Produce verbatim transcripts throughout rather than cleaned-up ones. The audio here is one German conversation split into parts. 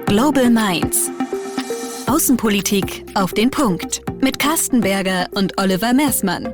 Global Minds. Außenpolitik auf den Punkt mit Carsten Berger und Oliver Mersmann.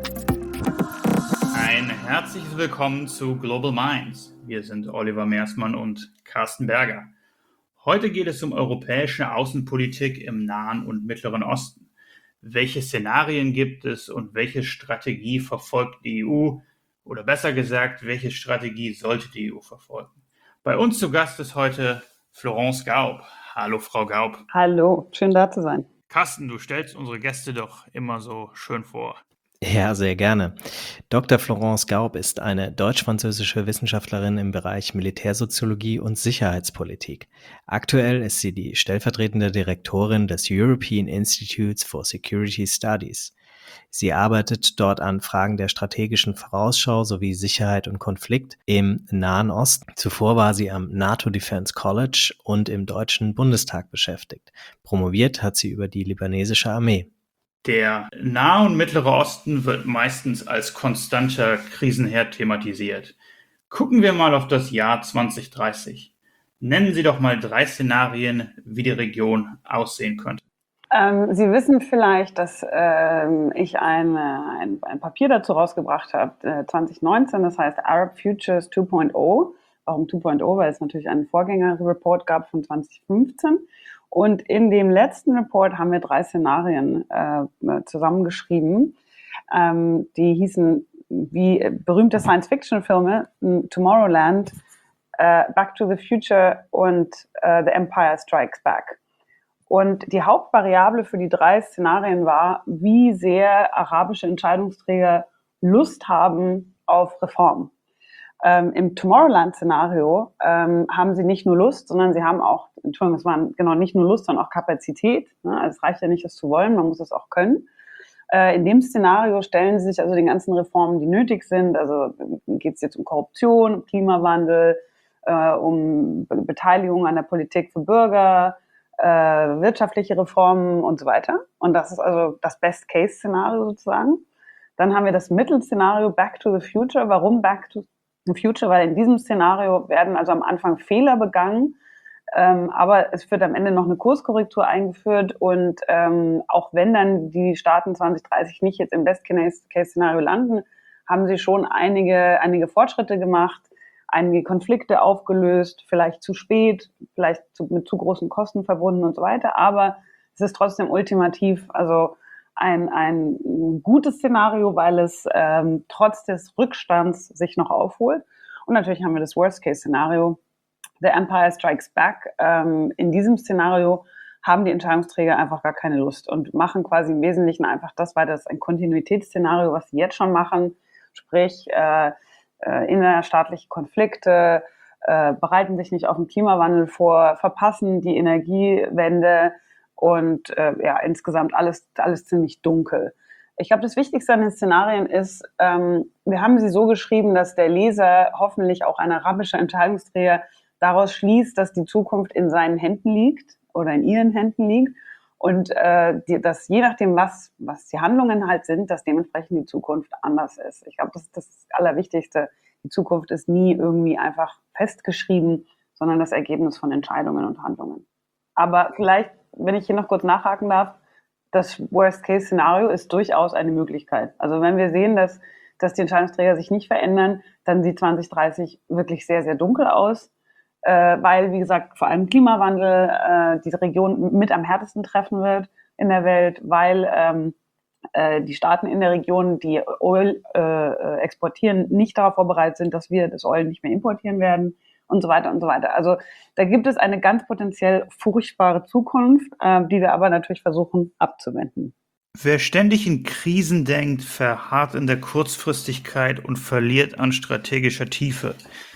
Ein herzliches Willkommen zu Global Minds. Wir sind Oliver Mersmann und Carsten Berger. Heute geht es um europäische Außenpolitik im Nahen und Mittleren Osten. Welche Szenarien gibt es und welche Strategie verfolgt die E U? Oder besser gesagt, welche Strategie sollte die E U verfolgen? Bei uns zu Gast ist heute Florence Gaub. Hallo, Frau Gaub. Hallo, schön da zu sein. Carsten, du stellst unsere Gäste doch immer so schön vor. Ja, sehr gerne. Doktor Florence Gaub ist eine deutsch-französische Wissenschaftlerin im Bereich Militärsoziologie und Sicherheitspolitik. Aktuell ist sie die stellvertretende Direktorin des European Institutes for Security Studies. Sie arbeitet dort an Fragen der strategischen Vorausschau sowie Sicherheit und Konflikt im Nahen Osten. Zuvor war sie am NATO Defense College und im Deutschen Bundestag beschäftigt. Promoviert hat sie über die libanesische Armee. Der Nahe und Mittlere Osten wird meistens als konstanter Krisenherd thematisiert. Gucken wir mal auf das Jahr zwanzig dreißig. Nennen Sie doch mal drei Szenarien, wie die Region aussehen könnte. Ähm, Sie wissen vielleicht, dass ähm, ich ein, ein, ein Papier dazu rausgebracht habe, äh, zwanzig neunzehn, das heißt Arab Futures zwei Punkt null. Warum zwei Punkt null? Weil es natürlich einen Vorgängerreport gab von zwanzig fünfzehn. Und in dem letzten Report haben wir drei Szenarien äh, zusammengeschrieben. Ähm, die hießen wie berühmte Science-Fiction-Filme, Tomorrowland, äh, Back to the Future und äh, The Empire Strikes Back. Und die Hauptvariable für die drei Szenarien war, wie sehr arabische Entscheidungsträger Lust haben auf Reform. Ähm, Im Tomorrowland-Szenario ähm, haben sie nicht nur Lust, sondern sie haben auch, Entschuldigung, es waren genau nicht nur Lust, sondern auch Kapazität. Ne? Also es reicht ja nicht, es zu wollen, man muss es auch können. Äh, in dem Szenario stellen sie sich also den ganzen Reformen, die nötig sind. Also geht es jetzt um Korruption, um Klimawandel, äh, um Be- Beteiligung an der Politik für Bürger, äh, wirtschaftliche Reformen und so weiter. Und das ist also das Best-Case-Szenario sozusagen. Dann haben wir das Mittelszenario Back to the Future. Warum Back to the Future? Weil in diesem Szenario werden also am Anfang Fehler begangen, ähm, aber es wird am Ende noch eine Kurskorrektur eingeführt und ähm, auch wenn dann die Staaten zwanzig dreißig nicht jetzt im Best-Case-Szenario landen, haben sie schon einige, einige Fortschritte gemacht, einige Konflikte aufgelöst, vielleicht zu spät, vielleicht zu, mit zu großen Kosten verbunden und so weiter, aber es ist trotzdem ultimativ, also ein, ein gutes Szenario, weil es ähm, trotz des Rückstands sich noch aufholt. Und natürlich haben wir das Worst-Case-Szenario, The Empire Strikes Back. Ähm, in diesem Szenario haben die Entscheidungsträger einfach gar keine Lust und machen quasi im Wesentlichen einfach das weiter. Das ist ein Kontinuitätsszenario, was sie jetzt schon machen, sprich äh, äh, innerstaatliche Konflikte, äh, bereiten sich nicht auf den Klimawandel vor, verpassen die Energiewende und äh, ja, insgesamt alles, alles ziemlich dunkel. Ich glaube, das Wichtigste an den Szenarien ist, ähm, wir haben sie so geschrieben, dass der Leser, hoffentlich auch ein arabischer Entscheidungsträger, daraus schließt, dass die Zukunft in seinen Händen liegt oder in ihren Händen liegt und äh, die, dass je nachdem, was, was die Handlungen halt sind, dass dementsprechend die Zukunft anders ist. Ich glaube, das ist das Allerwichtigste. Die Zukunft ist nie irgendwie einfach festgeschrieben, sondern das Ergebnis von Entscheidungen und Handlungen. Aber vielleicht, wenn ich hier noch kurz nachhaken darf, das Worst-Case-Szenario ist durchaus eine Möglichkeit. Also wenn wir sehen, dass, dass die Entscheidungsträger sich nicht verändern, dann sieht zwanzig dreißig wirklich sehr, sehr dunkel aus, äh, weil, wie gesagt, vor allem Klimawandel äh, die Region mit am härtesten treffen wird in der Welt, weil ähm, äh, die Staaten in der Region, die Öl äh, exportieren, nicht darauf vorbereitet sind, dass wir das Öl nicht mehr importieren werden und so weiter und so weiter. Also da gibt es eine ganz potenziell furchtbare Zukunft, äh, die wir aber natürlich versuchen abzuwenden. Wer ständig in Krisen denkt, verharrt in der Kurzfristigkeit und verliert an strategischer Tiefe.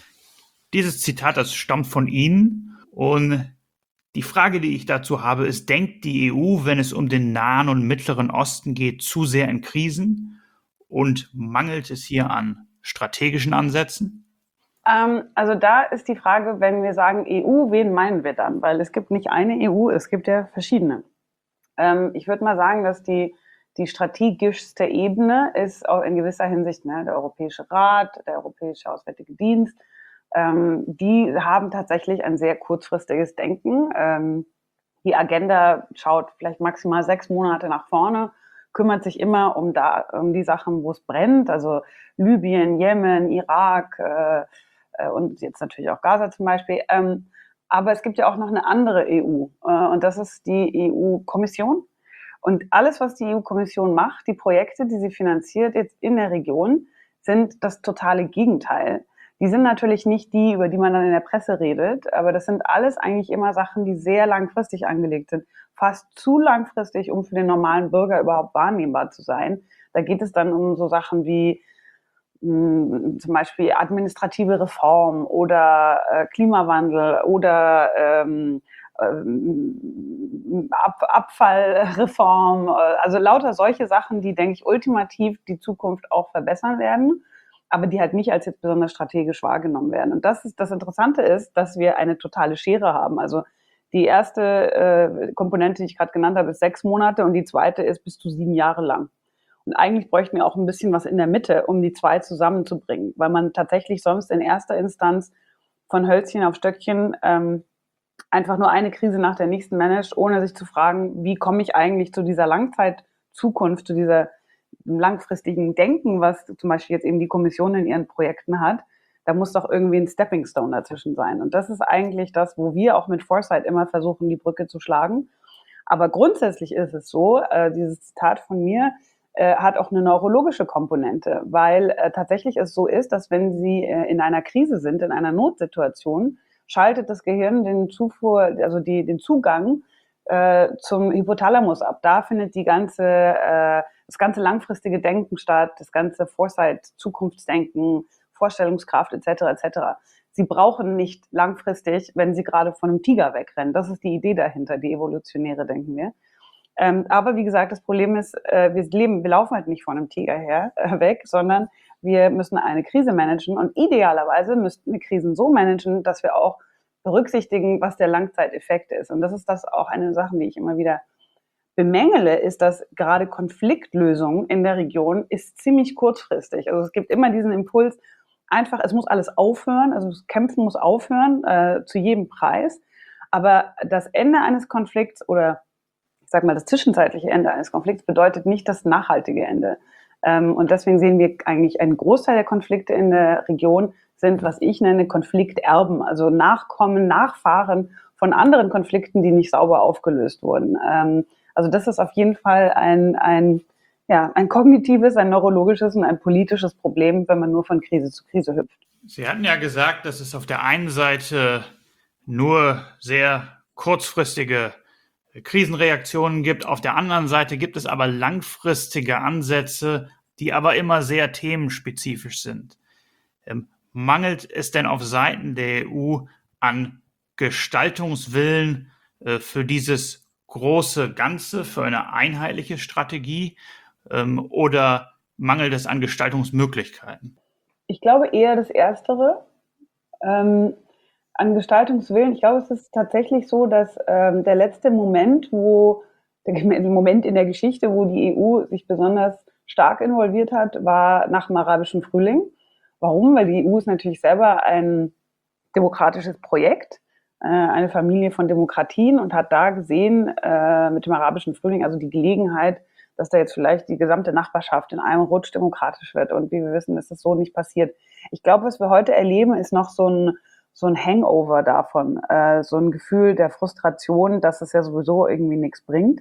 Dieses Zitat, das stammt von Ihnen und die Frage, die ich dazu habe, ist, denkt die E U, wenn es um den Nahen und Mittleren Osten geht, zu sehr in Krisen und mangelt es hier an strategischen Ansätzen? Ähm, also da ist die Frage, wenn wir sagen E U, wen meinen wir dann? Weil es gibt nicht eine E U, es gibt ja verschiedene. Ähm, ich würde mal sagen, dass die, die strategischste Ebene ist auch in gewisser Hinsicht ne, der Europäische Rat, der Europäische Auswärtige Dienst, ähm, die haben tatsächlich ein sehr kurzfristiges Denken. Ähm, die Agenda schaut vielleicht maximal sechs Monate nach vorne, kümmert sich immer um, da, um die Sachen, wo es brennt, also Libyen, Jemen, Irak äh, äh, und jetzt natürlich auch Gaza zum Beispiel. Ähm, aber es gibt ja auch noch eine andere E U äh, und das ist die E U-Kommission. Und alles, was die E U-Kommission macht, die Projekte, die sie finanziert jetzt in der Region, sind das totale Gegenteil. Die sind natürlich nicht die, über die man dann in der Presse redet, aber das sind alles eigentlich immer Sachen, die sehr langfristig angelegt sind. Fast zu langfristig, um für den normalen Bürger überhaupt wahrnehmbar zu sein. Da geht es dann um so Sachen wie mh, zum Beispiel administrative Reform oder äh, Klimawandel oder ähm, Ab Abfallreform, also lauter solche Sachen, die, denke ich, ultimativ die Zukunft auch verbessern werden, aber die halt nicht als jetzt besonders strategisch wahrgenommen werden. Und das ist das Interessante ist, dass wir eine totale Schere haben. Also die erste äh, Komponente, die ich gerade genannt habe, ist sechs Monate und die zweite ist bis zu sieben Jahre lang. Und eigentlich bräuchten wir auch ein bisschen was in der Mitte, um die zwei zusammenzubringen, weil man tatsächlich sonst in erster Instanz von Hölzchen auf Stöckchen ähm, einfach nur eine Krise nach der nächsten managt, ohne sich zu fragen, wie komme ich eigentlich zu dieser Langzeitzukunft, zu dieser langfristigen Denken, was zum Beispiel jetzt eben die Kommission in ihren Projekten hat. Da muss doch irgendwie ein Stepping Stone dazwischen sein. Und das ist eigentlich das, wo wir auch mit Foresight immer versuchen, die Brücke zu schlagen. Aber grundsätzlich ist es so, äh, dieses Zitat von mir äh, hat auch eine neurologische Komponente, weil äh, tatsächlich es so ist, dass wenn Sie äh, in einer Krise sind, in einer Notsituation, schaltet das Gehirn den Zufuhr, also die, den Zugang äh, zum Hypothalamus ab. Da findet die ganze, äh, das ganze langfristige Denken statt, das ganze Foresight, Zukunftsdenken, Vorstellungskraft et cetera et cetera. Sie brauchen nicht langfristig, wenn Sie gerade von einem Tiger wegrennen. Das ist die Idee dahinter, die evolutionäre, denken wir. Ähm, aber wie gesagt, das Problem ist, äh, wir leben, wir laufen halt nicht von einem Tiger her äh, weg, sondern wir müssen eine Krise managen und idealerweise müssten wir Krisen so managen, dass wir auch berücksichtigen, was der Langzeiteffekt ist. Und das ist das auch eine Sache, die ich immer wieder bemängele, ist, dass gerade Konfliktlösung in der Region ist ziemlich kurzfristig. Also es gibt immer diesen Impuls, einfach, es muss alles aufhören, also das Kämpfen muss aufhören, äh, zu jedem Preis. Aber das Ende eines Konflikts oder ich sag mal, das zwischenzeitliche Ende eines Konflikts bedeutet nicht das nachhaltige Ende. Und deswegen sehen wir eigentlich einen Großteil der Konflikte in der Region sind, was ich nenne, Konflikterben, also Nachkommen, Nachfahren von anderen Konflikten, die nicht sauber aufgelöst wurden. Also das ist auf jeden Fall ein, ein, ja, ein kognitives, ein neurologisches und ein politisches Problem, wenn man nur von Krise zu Krise hüpft. Sie hatten ja gesagt, dass es auf der einen Seite nur sehr kurzfristige Krisenreaktionen gibt. Auf der anderen Seite gibt es aber langfristige Ansätze, die aber immer sehr themenspezifisch sind. Ähm, mangelt es denn auf Seiten der E U an Gestaltungswillen äh, für dieses große Ganze, für eine einheitliche Strategie ähm, oder mangelt es an Gestaltungsmöglichkeiten? Ich glaube eher das Erstere. Ähm, An Gestaltungswillen, ich glaube, es ist tatsächlich so, dass ähm, der letzte Moment, wo der Moment in der Geschichte, wo die E U sich besonders stark involviert hat, war nach dem arabischen Frühling. Warum? Weil die E U ist natürlich selber ein demokratisches Projekt, äh, eine Familie von Demokratien und hat da gesehen äh, mit dem arabischen Frühling also die Gelegenheit, dass da jetzt vielleicht die gesamte Nachbarschaft in einem Rutsch demokratisch wird. Und wie wir wissen, ist das so nicht passiert. Ich glaube, was wir heute erleben, ist noch so ein so ein Hangover davon, äh, so ein Gefühl der Frustration, dass es ja sowieso irgendwie nichts bringt.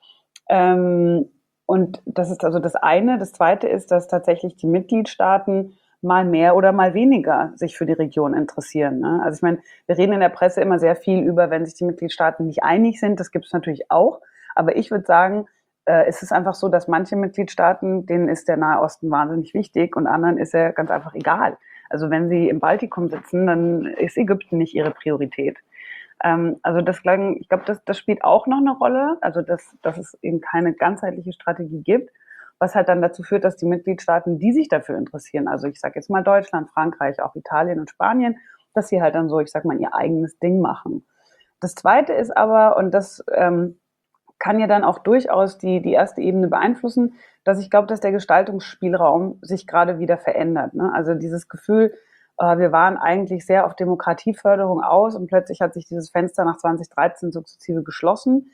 Ähm, und das ist also das eine. Das zweite ist, dass tatsächlich die Mitgliedstaaten mal mehr oder mal weniger sich für die Region interessieren. Ne? Also ich meine, wir reden in der Presse immer sehr viel über, wenn sich die Mitgliedstaaten nicht einig sind. Das gibt es natürlich auch. Aber ich würde sagen, äh, es ist einfach so, dass manche Mitgliedstaaten, denen ist der Nahe Osten wahnsinnig wichtig und anderen ist er ganz einfach egal. Also wenn sie im Baltikum sitzen, dann ist Ägypten nicht ihre Priorität. Ähm, also das, ich glaube, das, das spielt auch noch eine Rolle, also dass, dass es eben keine ganzheitliche Strategie gibt, was halt dann dazu führt, dass die Mitgliedstaaten, die sich dafür interessieren, also ich sage jetzt mal Deutschland, Frankreich, auch Italien und Spanien, dass sie halt dann so, ich sag mal, ihr eigenes Ding machen. Das Zweite ist aber, und das ähm, kann ja dann auch durchaus die, die erste Ebene beeinflussen, dass ich glaube, dass der Gestaltungsspielraum sich gerade wieder verändert. Ne? Also dieses Gefühl, Äh, wir waren eigentlich sehr auf Demokratieförderung aus und plötzlich hat sich dieses Fenster nach zwanzig dreizehn sukzessive geschlossen.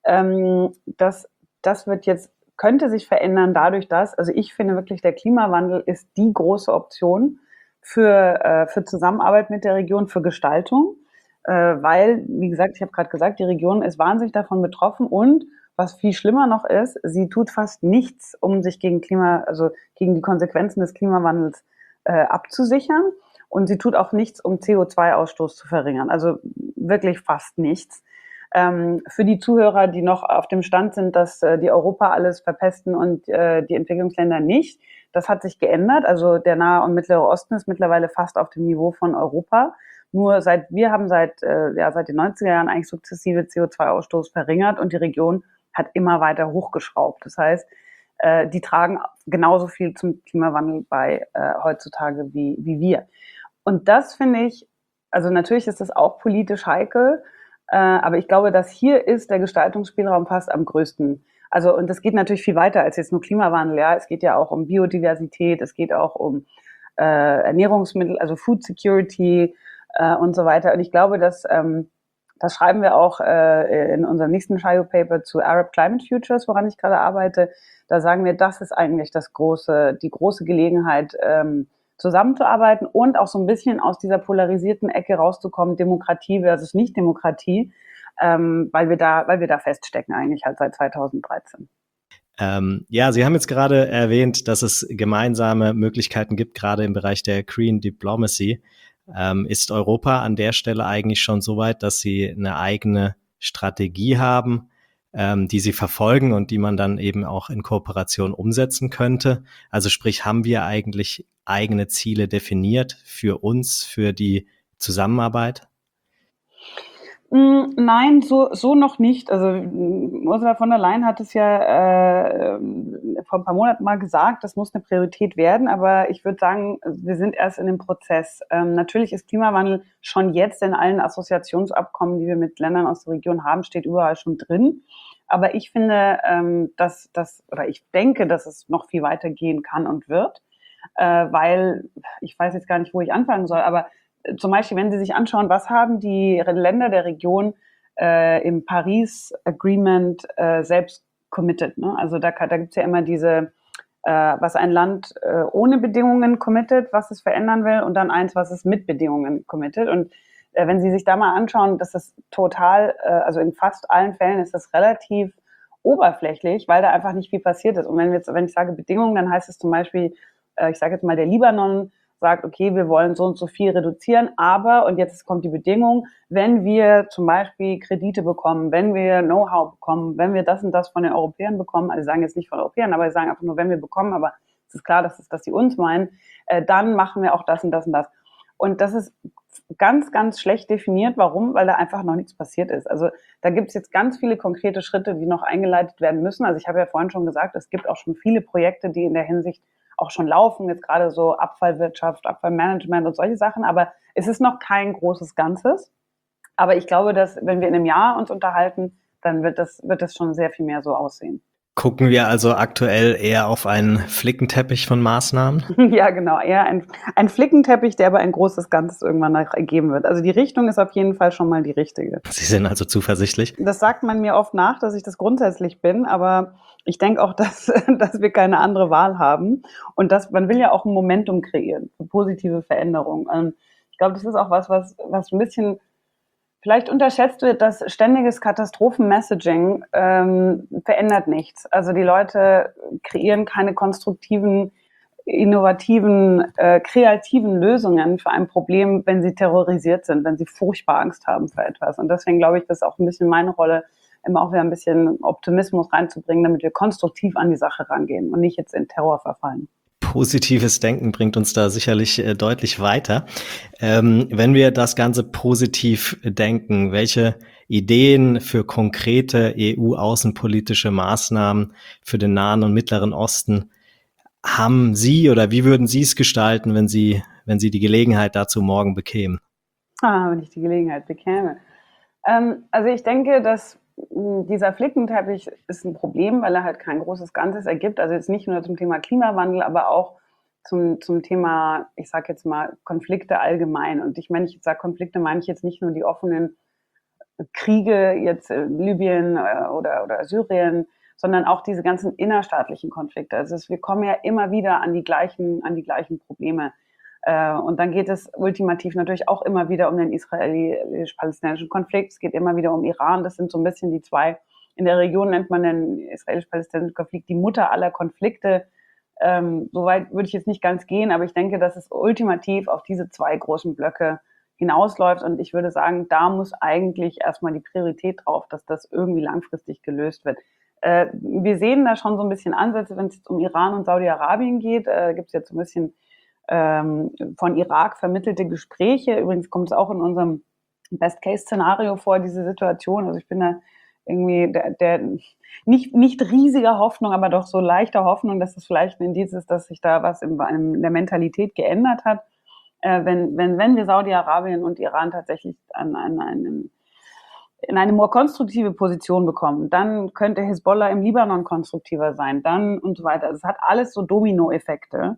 Ähm, das, das wird jetzt, könnte sich verändern dadurch, dass, also ich finde wirklich, der Klimawandel ist die große Option für, äh, für Zusammenarbeit mit der Region, für Gestaltung, äh, weil, wie gesagt, ich habe gerade gesagt, die Region ist wahnsinnig davon betroffen und was viel schlimmer noch ist, sie tut fast nichts, um sich gegen Klima, also gegen die Konsequenzen des Klimawandels äh, abzusichern. Und sie tut auch nichts, um C O zwei Ausstoß zu verringern. Also wirklich fast nichts. Ähm, für die Zuhörer, die noch auf dem Stand sind, dass äh, die Europa alles verpesten und äh, die Entwicklungsländer nicht, das hat sich geändert. Also der Nahe und Mittlere Osten ist mittlerweile fast auf dem Niveau von Europa. Nur seit wir haben seit äh, ja seit den neunziger Jahren eigentlich sukzessive C O zwei Ausstoß verringert und die Region hat immer weiter hochgeschraubt. Das heißt, äh, die tragen genauso viel zum Klimawandel bei äh, heutzutage wie wie wir. Und das finde ich, also natürlich ist das auch politisch heikel, äh, aber ich glaube, dass hier ist der Gestaltungsspielraum fast am größten. Also, und das geht natürlich viel weiter als jetzt nur Klimawandel, ja. Es geht ja auch um Biodiversität, es geht auch um äh, Ernährungsmittel, also Food Security äh, und so weiter. Und ich glaube, dass, ähm, das schreiben wir auch äh, in unserem nächsten Shio Paper zu Arab Climate Futures, woran ich gerade arbeite. Da sagen wir, das ist eigentlich das große, die große Gelegenheit, ähm, zusammenzuarbeiten und auch so ein bisschen aus dieser polarisierten Ecke rauszukommen, Demokratie versus Nicht-Demokratie, ähm, weil wir da, weil wir da feststecken eigentlich halt seit zweitausenddreizehn. Ähm, ja, Sie haben jetzt gerade erwähnt, dass es gemeinsame Möglichkeiten gibt, gerade im Bereich der Green Diplomacy. Ähm, ist Europa an der Stelle eigentlich schon so weit, dass Sie eine eigene Strategie haben, ähm, die Sie verfolgen und die man dann eben auch in Kooperation umsetzen könnte? Also sprich, haben wir eigentlich eigene Ziele definiert für uns, für die Zusammenarbeit? Nein, so, so noch nicht. Also Ursula von der Leyen hat es ja äh, vor ein paar Monaten mal gesagt, das muss eine Priorität werden, aber ich würde sagen, wir sind erst in dem Prozess. Ähm, natürlich ist Klimawandel schon jetzt in allen Assoziationsabkommen, die wir mit Ländern aus der Region haben, steht überall schon drin. Aber ich finde, ähm, dass das, oder ich denke, dass es noch viel weiter gehen kann und wird, äh, weil ich weiß jetzt gar nicht, wo ich anfangen soll, aber zum Beispiel, wenn Sie sich anschauen, was haben die Länder der Region äh, im Paris Agreement äh, selbst committed. Ne? Also da, da gibt es ja immer diese, äh, was ein Land äh, ohne Bedingungen committed, was es verändern will, und dann eins, was es mit Bedingungen committed. Und äh, wenn Sie sich da mal anschauen, das ist total, äh, also in fast allen Fällen ist das relativ oberflächlich, weil da einfach nicht viel passiert ist. Und wenn, wir jetzt, wenn ich sage Bedingungen, dann heißt es zum Beispiel, äh, ich sage jetzt mal, der Libanon sagt, okay, wir wollen so und so viel reduzieren, aber, und jetzt kommt die Bedingung, wenn wir zum Beispiel Kredite bekommen, wenn wir Know-how bekommen, wenn wir das und das von den Europäern bekommen, also sie sagen jetzt nicht von Europäern, aber sie sagen einfach nur, wenn wir bekommen, aber es ist klar, dass, es, dass sie uns meinen, äh, dann machen wir auch das und das und das. Und das ist ganz, ganz schlecht definiert. Warum? Weil da einfach noch nichts passiert ist. Also da gibt es jetzt ganz viele konkrete Schritte, die noch eingeleitet werden müssen. Also ich habe ja vorhin schon gesagt, es gibt auch schon viele Projekte, die in der Hinsicht auch schon laufen, jetzt gerade so Abfallwirtschaft, Abfallmanagement und solche Sachen, aber es ist noch kein großes Ganzes. Aber ich glaube, dass wenn wir in einem Jahr uns unterhalten, dann wird das, wird das schon sehr viel mehr so aussehen. Gucken wir also aktuell eher auf einen Flickenteppich von Maßnahmen? Ja, genau, eher ein, ein Flickenteppich, der aber ein großes Ganzes irgendwann noch ergeben wird. Also die Richtung ist auf jeden Fall schon mal die richtige. Sie sind also zuversichtlich? Das sagt man mir oft nach, dass ich das grundsätzlich bin, aber ich denke auch, dass, dass wir keine andere Wahl haben und dass man will ja auch ein Momentum kreieren für positive Veränderungen. Ich glaube, das ist auch was, was, was ein bisschen vielleicht unterschätzt wird, dass ständiges Katastrophen-Messaging ähm, verändert nichts. Also die Leute kreieren keine konstruktiven, innovativen, äh, kreativen Lösungen für ein Problem, wenn sie terrorisiert sind, wenn sie furchtbar Angst haben für etwas. Und deswegen glaube ich, das ist auch ein bisschen meine Rolle, immer auch wieder ein bisschen Optimismus reinzubringen, damit wir konstruktiv an die Sache rangehen und nicht jetzt in Terror verfallen. Positives Denken bringt uns da sicherlich äh, deutlich weiter. Ähm, wenn wir das Ganze positiv denken, welche Ideen für konkrete E U-außenpolitische Maßnahmen für den Nahen und Mittleren Osten haben Sie oder wie würden Sie es gestalten, wenn Sie, wenn Sie die Gelegenheit dazu morgen bekämen? Ah, wenn ich die Gelegenheit bekäme. Ähm, also ich denke, dass dieser Flickenteppich ist ein Problem, weil er halt kein großes Ganzes ergibt. Also jetzt nicht nur zum Thema Klimawandel, aber auch zum, zum Thema, ich sage jetzt mal, Konflikte allgemein. Und ich meine, ich sage Konflikte, meine ich jetzt nicht nur die offenen Kriege, jetzt in Libyen äh, oder, oder Syrien, sondern auch diese ganzen innerstaatlichen Konflikte. Also es, wir kommen ja immer wieder an die gleichen, an die gleichen Probleme. Äh, und dann geht es ultimativ natürlich auch immer wieder um den israelisch-palästinensischen Konflikt. Es geht immer wieder um Iran. Das sind so ein bisschen die zwei. In der Region nennt man den israelisch-palästinensischen Konflikt die Mutter aller Konflikte. Ähm, Soweit würde ich jetzt nicht ganz gehen, aber ich denke, dass es ultimativ auf diese zwei großen Blöcke hinausläuft. Und ich würde sagen, da muss eigentlich erstmal die Priorität drauf, dass das irgendwie langfristig gelöst wird. Äh, wir sehen da schon so ein bisschen Ansätze, wenn es jetzt um Iran und Saudi-Arabien geht. Äh, gibt es jetzt so ein bisschen ähm, von Irak vermittelte Gespräche. Übrigens kommt es auch in unserem Best-Case-Szenario vor, diese Situation. Also ich bin da irgendwie der, der nicht, nicht riesiger Hoffnung, aber doch so leichter Hoffnung, dass es vielleicht ein Indiz ist, dass sich da was in, in der Mentalität geändert hat. Äh, wenn, wenn, wenn wir Saudi-Arabien und Iran tatsächlich an, an einen in eine more konstruktive Position bekommen, dann könnte Hisbollah im Libanon konstruktiver sein, dann und so weiter. Also es hat alles so Dominoeffekte.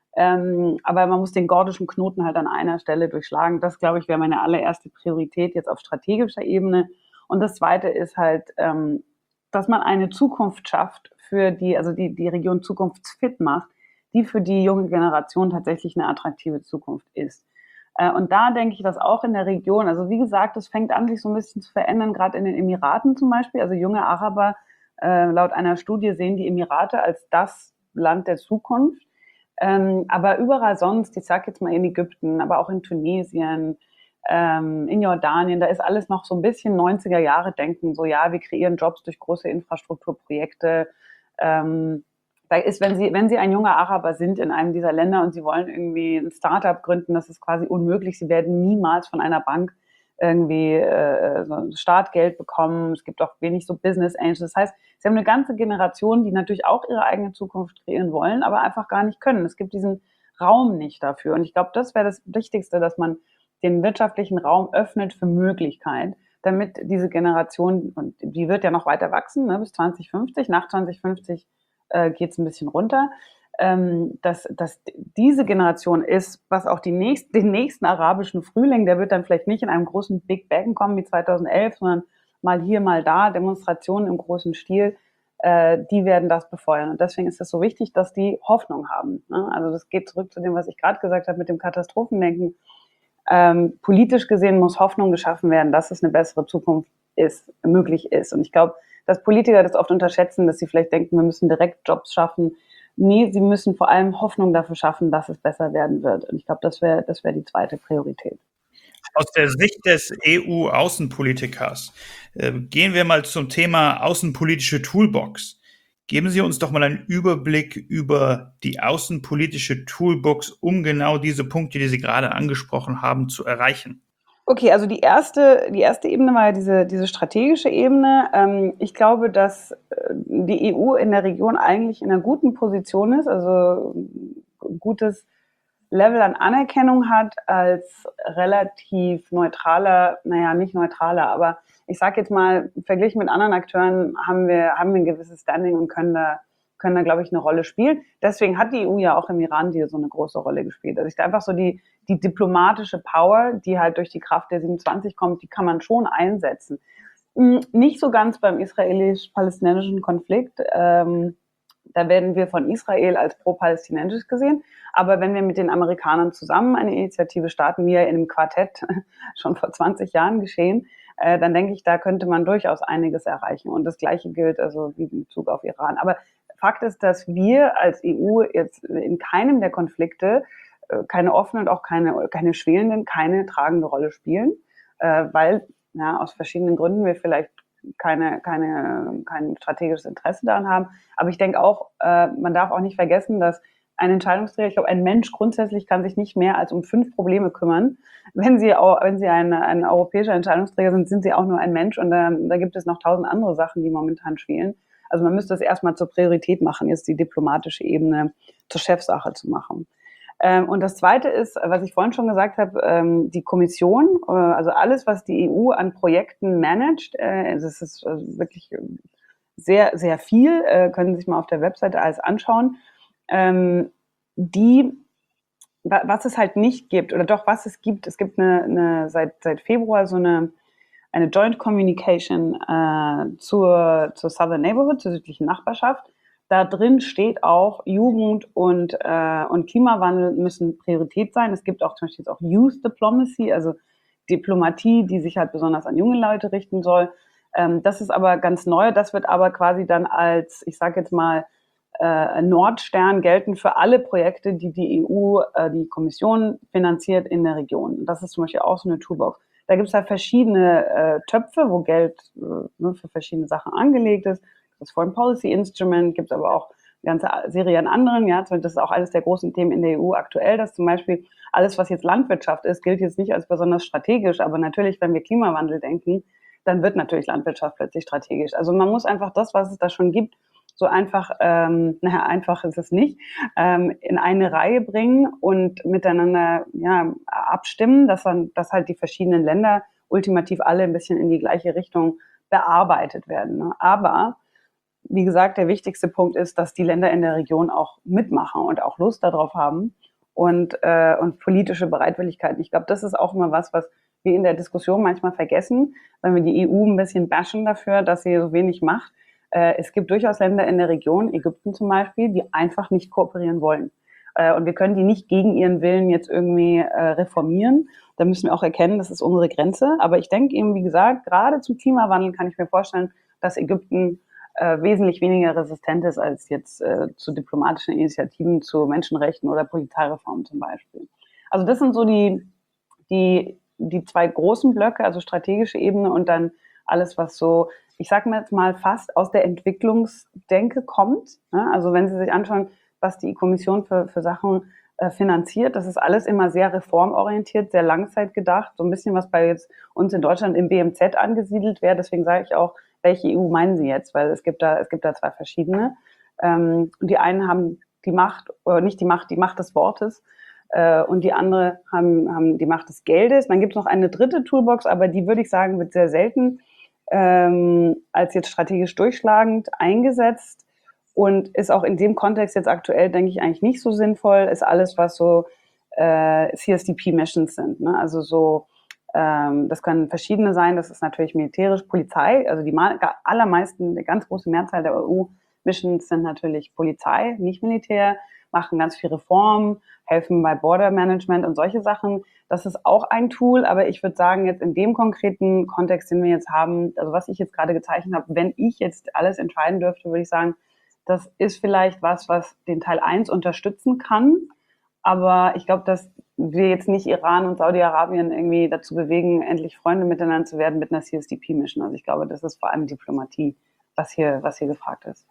Ähm, aber man muss den gordischen Knoten halt an einer Stelle durchschlagen. Das, glaube ich, wäre meine allererste Priorität jetzt auf strategischer Ebene. Und das Zweite ist halt, ähm, dass man eine Zukunft schafft für die, also die, die Region zukunftsfit macht, die für die junge Generation tatsächlich eine attraktive Zukunft ist. Äh, und da denke ich, dass auch in der Region, also wie gesagt, es fängt an, sich so ein bisschen zu verändern, gerade in den Emiraten zum Beispiel. Also junge Araber, äh, laut einer Studie sehen die Emirate als das Land der Zukunft. Ähm, aber überall sonst, ich sage jetzt mal in Ägypten, aber auch in Tunesien, ähm, in Jordanien, da ist alles noch so ein bisschen neunziger Jahre denken, so ja, wir kreieren Jobs durch große Infrastrukturprojekte. Ähm, da ist, wenn Sie, wenn Sie ein junger Araber sind in einem dieser Länder und Sie wollen irgendwie ein Startup gründen, das ist quasi unmöglich. Sie werden niemals von einer Bank irgendwie äh, so Startgeld bekommen. Es gibt auch wenig so Business Angels. Das heißt, Sie haben eine ganze Generation, die natürlich auch ihre eigene Zukunft kreieren wollen, aber einfach gar nicht können. Es gibt diesen Raum nicht dafür. Und ich glaube, das wäre das Wichtigste, dass man den wirtschaftlichen Raum öffnet für Möglichkeit, damit diese Generation, und die wird ja noch weiter wachsen, ne, bis zwanzig fünfzig, nach zwanzig fünfzig äh, geht es ein bisschen runter, ähm, dass, dass diese Generation ist, was auch die nächst, den nächsten arabischen Frühling, der wird dann vielleicht nicht in einem großen Big Bang kommen wie zweitausendelf, sondern mal hier, mal da, Demonstrationen im großen Stil, äh, die werden das befeuern. Und deswegen ist es so wichtig, dass die Hoffnung haben. Ne? Also das geht zurück zu dem, was ich gerade gesagt habe mit dem Katastrophendenken. Ähm, politisch gesehen muss Hoffnung geschaffen werden, dass es eine bessere Zukunft ist, möglich ist. Und ich glaube, dass Politiker das oft unterschätzen, dass sie vielleicht denken, wir müssen direkt Jobs schaffen. Nee, sie müssen vor allem Hoffnung dafür schaffen, dass es besser werden wird. Und ich glaube, das wäre das wäre die zweite Priorität. Aus der Sicht des E U-Außenpolitikers äh, gehen wir mal zum Thema außenpolitische Toolbox. Geben Sie uns doch mal einen Überblick über die außenpolitische Toolbox, um genau diese Punkte, die Sie gerade angesprochen haben, zu erreichen. Okay, also die erste, die erste Ebene war ja diese, diese strategische Ebene. Ähm, ich glaube, dass äh, die E U in der Region eigentlich in einer guten Position ist, also ein gutes Level an Anerkennung hat als relativ neutraler, naja, nicht neutraler, aber ich sage jetzt mal, verglichen mit anderen Akteuren haben wir, haben wir ein gewisses Standing und können da, können da, glaube ich, eine Rolle spielen. Deswegen hat die E U ja auch im Iran-Deal so eine große Rolle gespielt. Also ich da einfach so die, die diplomatische Power, die halt durch die Kraft der siebenundzwanzig kommt, die kann man schon einsetzen. Nicht so ganz beim israelisch-palästinensischen Konflikt. Ähm, da werden wir von Israel als pro-palästinensisch gesehen. Aber wenn wir mit den Amerikanern zusammen eine Initiative starten, wie ja in einem Quartett schon vor zwanzig Jahren geschehen, äh, dann denke ich, da könnte man durchaus einiges erreichen. Und das Gleiche gilt also wie in Bezug auf Iran. Aber Fakt ist, dass wir als E U jetzt in keinem der Konflikte, äh, keine offenen und auch keine, keine schwelenden, keine tragende Rolle spielen, äh, weil ja, aus verschiedenen Gründen wir vielleicht keine, keine, kein strategisches Interesse daran haben. Aber ich denke auch, äh, man darf auch nicht vergessen, dass ein Entscheidungsträger, ich glaube, ein Mensch grundsätzlich kann sich nicht mehr als um fünf Probleme kümmern. Wenn Sie, auch, wenn Sie ein, ein europäischer Entscheidungsträger sind, sind Sie auch nur ein Mensch und da, da gibt es noch tausend andere Sachen, die momentan spielen. Also man müsste es erstmal zur Priorität machen, jetzt die diplomatische Ebene zur Chefsache zu machen. Ähm, und das Zweite ist, was ich vorhin schon gesagt habe, ähm, die Kommission, äh, also alles, was die E U an Projekten managt, äh, das ist äh, wirklich sehr, sehr viel, äh, können Sie sich mal auf der Webseite alles anschauen. Ähm, die, was es halt nicht gibt, oder doch, was es gibt, es gibt eine, eine seit, seit Februar so eine, eine Joint Communication äh, zur, zur Southern Neighborhood, zur südlichen Nachbarschaft. Da drin steht auch, Jugend und, äh, und Klimawandel müssen Priorität sein. Es gibt auch zum Beispiel auch Youth Diplomacy, also Diplomatie, die sich halt besonders an junge Leute richten soll. Ähm, das ist aber ganz neu. Das wird aber quasi dann als, ich sage jetzt mal, äh, Nordstern gelten für alle Projekte, die die E U, äh, die Kommission finanziert in der Region. Das ist zum Beispiel auch so eine Toolbox. Da gibt es halt verschiedene äh, Töpfe, wo Geld äh, ne, für verschiedene Sachen angelegt ist. Das Foreign Policy Instrument, gibt es aber auch eine ganze Serie an anderen. Ja, das ist auch eines der großen Themen in der E U aktuell, dass zum Beispiel alles, was jetzt Landwirtschaft ist, gilt jetzt nicht als besonders strategisch. Aber natürlich, wenn wir Klimawandel denken, dann wird natürlich Landwirtschaft plötzlich strategisch. Also man muss einfach das, was es da schon gibt, so einfach, ähm, naja, einfach ist es nicht, ähm, in eine Reihe bringen und miteinander ja, abstimmen, dass, dann, dass halt die verschiedenen Länder ultimativ alle ein bisschen in die gleiche Richtung bearbeitet werden. Ne? Aber wie gesagt, der wichtigste Punkt ist, dass die Länder in der Region auch mitmachen und auch Lust darauf haben und, äh, und politische Bereitwilligkeit. Ich glaube, das ist auch immer was, was wir in der Diskussion manchmal vergessen, wenn wir die E U ein bisschen bashen dafür, dass sie so wenig macht. Äh, es gibt durchaus Länder in der Region, Ägypten zum Beispiel, die einfach nicht kooperieren wollen. Äh, und wir können die nicht gegen ihren Willen jetzt irgendwie äh, reformieren. Da müssen wir auch erkennen, das ist unsere Grenze. Aber ich denke eben, wie gesagt, gerade zum Klimawandel kann ich mir vorstellen, dass Ägypten äh, wesentlich weniger resistent ist als jetzt äh, zu diplomatischen Initiativen, zu Menschenrechten oder Polizeireformen zum Beispiel. Also das sind so die, die, die zwei großen Blöcke, also strategische Ebene und dann alles, was so, ich sage mir jetzt mal, fast aus der Entwicklungsdenke kommt. Ne? Also wenn Sie sich anschauen, was die Kommission für, für Sachen äh, finanziert, das ist alles immer sehr reformorientiert, sehr langzeitgedacht, so ein bisschen, was bei jetzt uns in Deutschland im B M Z angesiedelt wäre. Deswegen sage ich auch, welche E U meinen Sie jetzt? Weil es gibt da, es gibt da zwei verschiedene. Ähm, die einen haben die Macht, oder nicht die Macht, die Macht des Wortes, äh, und die andere haben, haben die Macht des Geldes. Dann gibt es noch eine dritte Toolbox, aber die würde ich sagen, wird sehr selten ähm, als jetzt strategisch durchschlagend eingesetzt und ist auch in dem Kontext jetzt aktuell, denke ich, eigentlich nicht so sinnvoll, ist alles, was so äh, C S D P-Missions sind. Ne? Also so, ähm, das können verschiedene sein, das ist natürlich militärisch, Polizei, also die allermeisten, die ganz große Mehrzahl der E U-Missions sind natürlich Polizei, nicht Militär, machen ganz viel Reform, helfen bei Border Management und solche Sachen. Das ist auch ein Tool, aber ich würde sagen, jetzt in dem konkreten Kontext, den wir jetzt haben, also was ich jetzt gerade gezeichnet habe, wenn ich jetzt alles entscheiden dürfte, würde ich sagen, das ist vielleicht was, was den Teil eins unterstützen kann. Aber ich glaube, dass wir jetzt nicht Iran und Saudi-Arabien irgendwie dazu bewegen, endlich Freunde miteinander zu werden mit einer C S D P-Mission. Also ich glaube, das ist vor allem Diplomatie, was hier, was hier gefragt ist.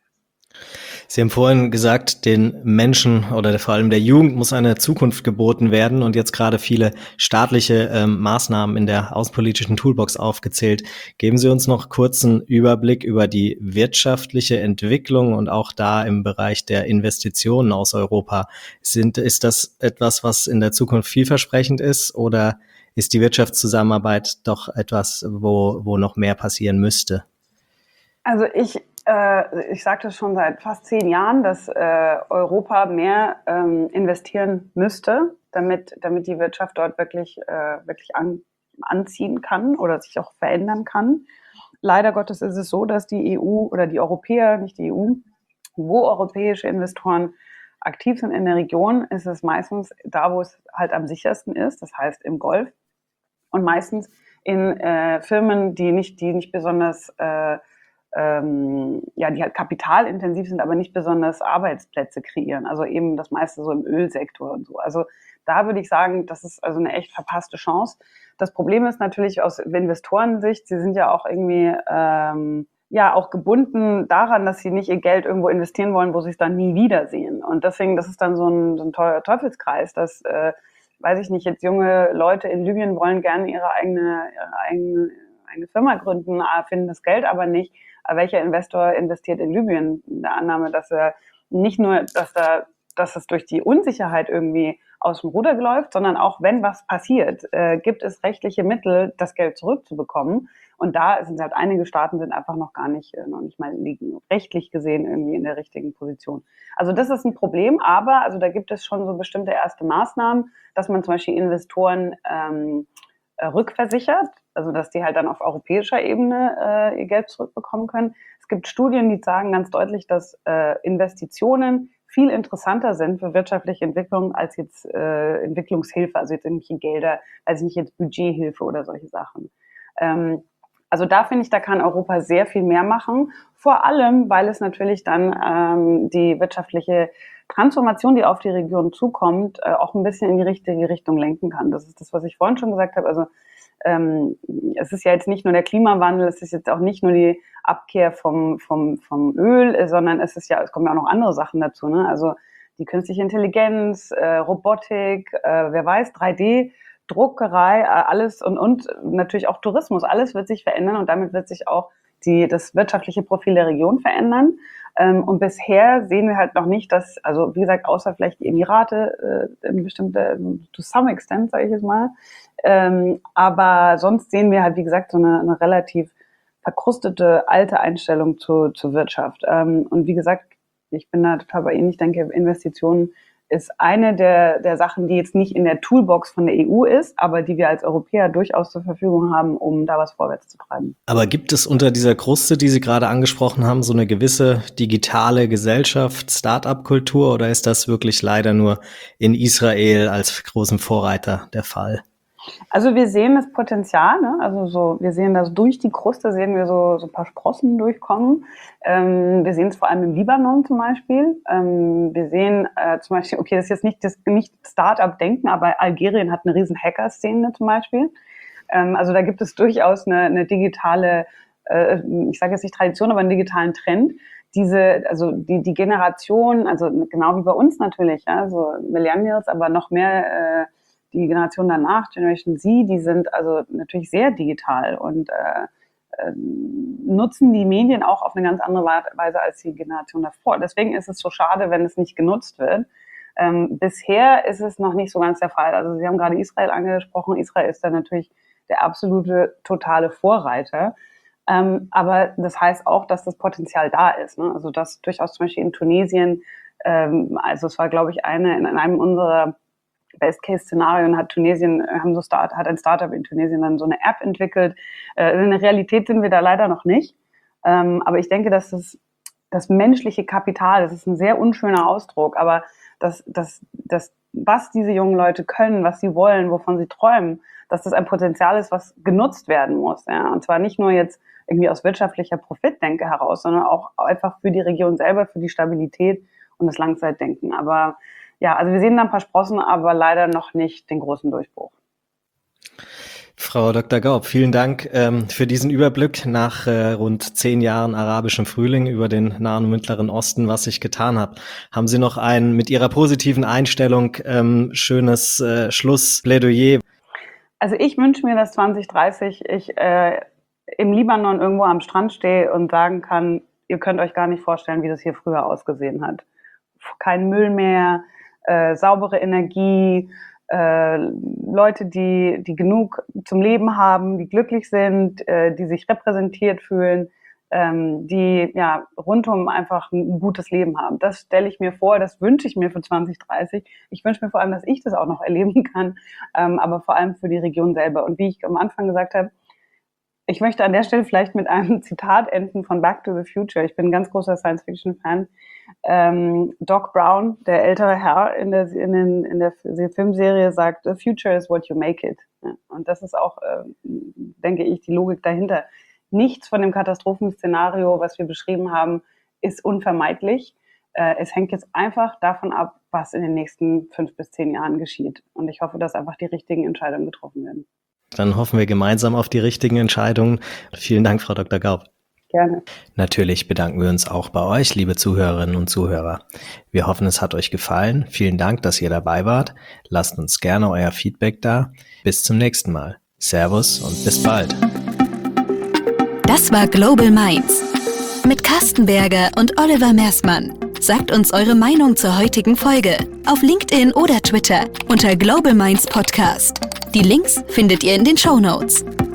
Sie haben vorhin gesagt, den Menschen oder vor allem der Jugend muss eine Zukunft geboten werden und jetzt gerade viele staatliche ähm, Maßnahmen in der außenpolitischen Toolbox aufgezählt. Geben Sie uns noch kurz einen Überblick über die wirtschaftliche Entwicklung und auch da im Bereich der Investitionen aus Europa. Sind, ist das etwas, was in der Zukunft vielversprechend ist oder ist die Wirtschaftszusammenarbeit doch etwas, wo, wo noch mehr passieren müsste? Also ich Ich sage das schon seit fast zehn Jahren, dass äh, Europa mehr ähm, investieren müsste, damit, damit die Wirtschaft dort wirklich, äh, wirklich an, anziehen kann oder sich auch verändern kann. Leider Gottes ist es so, dass die E U oder die Europäer, nicht die E U, wo europäische Investoren aktiv sind in der Region, ist es meistens da, wo es halt am sichersten ist, das heißt im Golf und meistens in äh, Firmen, die nicht, die nicht besonders äh, Ähm, ja, die halt kapitalintensiv sind, aber nicht besonders Arbeitsplätze kreieren. Also eben das meiste so im Ölsektor und so. Also da würde ich sagen, das ist also eine echt verpasste Chance. Das Problem ist natürlich aus Investorensicht, sie sind ja auch irgendwie ähm, ja auch gebunden daran, dass sie nicht ihr Geld irgendwo investieren wollen, wo sie es dann nie wiedersehen. Und deswegen, das ist dann so ein, so ein Teufelskreis, dass, äh, weiß ich nicht, jetzt junge Leute in Libyen wollen gerne ihre eigene, ihre eigene, eigene Firma gründen, finden das Geld aber nicht. Welcher Investor investiert in Libyen? In der Annahme, dass er nicht nur, dass da dass es durch die Unsicherheit irgendwie aus dem Ruder läuft, sondern auch wenn was passiert, äh, gibt es rechtliche Mittel, das Geld zurückzubekommen. Und da sind halt einige Staaten sind einfach noch gar nicht, äh, noch nicht mal liegen rechtlich gesehen irgendwie in der richtigen Position. Also das ist ein Problem, aber also da gibt es schon so bestimmte erste Maßnahmen, dass man zum Beispiel Investoren ähm, äh, rückversichert, also dass die halt dann auf europäischer Ebene äh, ihr Geld zurückbekommen können. Es gibt Studien, die sagen ganz deutlich, dass äh, Investitionen viel interessanter sind für wirtschaftliche Entwicklung als jetzt äh, Entwicklungshilfe, also jetzt irgendwelche Gelder, also nicht jetzt Budgethilfe oder solche Sachen. Ähm, also da finde ich, da kann Europa sehr viel mehr machen, vor allem, weil es natürlich dann ähm, die wirtschaftliche Transformation, die auf die Region zukommt, äh, auch ein bisschen in die richtige Richtung lenken kann. Das ist das, was ich vorhin schon gesagt habe. Also ähm, es ist ja jetzt nicht nur der Klimawandel, es ist jetzt auch nicht nur die Abkehr vom, vom, vom Öl, sondern es ist ja, es kommen ja auch noch andere Sachen dazu, ne? Also die künstliche Intelligenz, äh, Robotik, äh, wer weiß, drei D, Druckerei, äh, alles und, und natürlich auch Tourismus, alles wird sich verändern und damit wird sich auch die, das wirtschaftliche Profil der Region verändern. Ähm, und bisher sehen wir halt noch nicht, dass, also wie gesagt, außer vielleicht die Emirate, äh, in bestimmte, to some extent, sage ich jetzt mal, ähm, aber sonst sehen wir halt, wie gesagt, so eine, eine relativ verkrustete alte Einstellung zu, zur Wirtschaft. Ähm, und wie gesagt, ich bin da total bei Ihnen. Ich denke, Investitionen ist eine der, der Sachen, die jetzt nicht in der Toolbox von der E U ist, aber die wir als Europäer durchaus zur Verfügung haben, um da was vorwärts zu treiben. Aber gibt es unter dieser Kruste, die Sie gerade angesprochen haben, so eine gewisse digitale Gesellschaft, Start-up-Kultur oder ist das wirklich leider nur in Israel als großen Vorreiter der Fall? Also wir sehen das Potenzial, ne? Also so, wir sehen das durch die Kruste, sehen wir so, so ein paar Sprossen durchkommen. Ähm, wir sehen es vor allem im Libanon zum Beispiel. Ähm, wir sehen äh, zum Beispiel, okay, das ist jetzt nicht das nicht Start-up-Denken, aber Algerien hat eine riesen Hacker-Szene zum Beispiel. Ähm, also da gibt es durchaus eine, eine digitale, äh, ich sage jetzt nicht Tradition, aber einen digitalen Trend. Diese, also die, die Generation, also genau wie bei uns natürlich, ja, so Millennials, aber noch mehr äh, die Generation danach, Generation Z, die sind also natürlich sehr digital und äh, äh, nutzen die Medien auch auf eine ganz andere Weise als die Generation davor. Deswegen ist es so schade, wenn es nicht genutzt wird. Ähm, bisher ist es noch nicht so ganz der Fall. Also Sie haben gerade Israel angesprochen. Israel ist da natürlich der absolute, totale Vorreiter. Ähm, aber das heißt auch, dass das Potenzial da ist, ne? Also dass durchaus zum Beispiel in Tunesien, ähm, also es war, glaube ich, eine in einem unserer Best-Case-Szenarien hat Tunesien, haben so Start, hat ein Startup in Tunesien dann so eine App entwickelt. Äh, in der Realität sind wir da leider noch nicht. Ähm, aber ich denke, dass das, das menschliche Kapital, das ist ein sehr unschöner Ausdruck, aber das, das, das, was diese jungen Leute können, was sie wollen, wovon sie träumen, dass das ein Potenzial ist, was genutzt werden muss. Ja? Und zwar nicht nur jetzt irgendwie aus wirtschaftlicher Profitdenke heraus, sondern auch einfach für die Region selber, für die Stabilität und das Langzeitdenken. Aber ja, also wir sehen da ein paar Sprossen, aber leider noch nicht den großen Durchbruch. Frau Doktor Gaub, vielen Dank ähm, für diesen Überblick nach äh, rund zehn Jahren arabischem Frühling über den Nahen und Mittleren Osten, was sich getan hat. Haben Sie noch ein mit Ihrer positiven Einstellung ähm, schönes äh, Schlussplädoyer? Also ich wünsche mir, dass zwanzig dreißig ich äh, im Libanon irgendwo am Strand stehe und sagen kann, ihr könnt euch gar nicht vorstellen, wie das hier früher ausgesehen hat. Kein Müll mehr, Äh, saubere Energie, äh, Leute, die, die genug zum Leben haben, die glücklich sind, äh, die sich repräsentiert fühlen, ähm, die ja rundum einfach ein gutes Leben haben. Das stelle ich mir vor, das wünsche ich mir für zwanzig dreißig. Ich wünsche mir vor allem, dass ich das auch noch erleben kann, ähm, aber vor allem für die Region selber. Und wie ich am Anfang gesagt habe, ich möchte an der Stelle vielleicht mit einem Zitat enden von Back to the Future. Ich bin ein ganz großer Science-Fiction-Fan. Ähm, Doc Brown, der ältere Herr in der, in, den, in der Filmserie, sagt, "The future is what you make it." Ja, und das ist auch, äh, denke ich, die Logik dahinter. Nichts von dem Katastrophenszenario, was wir beschrieben haben, ist unvermeidlich. Äh, es hängt jetzt einfach davon ab, was in den nächsten fünf bis zehn Jahren geschieht. Und ich hoffe, dass einfach die richtigen Entscheidungen getroffen werden. Dann hoffen wir gemeinsam auf die richtigen Entscheidungen. Vielen Dank, Frau Doktor Gaub. Gerne. Natürlich bedanken wir uns auch bei euch, liebe Zuhörerinnen und Zuhörer. Wir hoffen, es hat euch gefallen. Vielen Dank, dass ihr dabei wart. Lasst uns gerne euer Feedback da. Bis zum nächsten Mal. Servus und bis bald. Das war Global Minds mit Carsten Berger und Oliver Mersmann. Sagt uns eure Meinung zur heutigen Folge auf LinkedIn oder Twitter unter Global Minds Podcast. Die Links findet ihr in den Shownotes.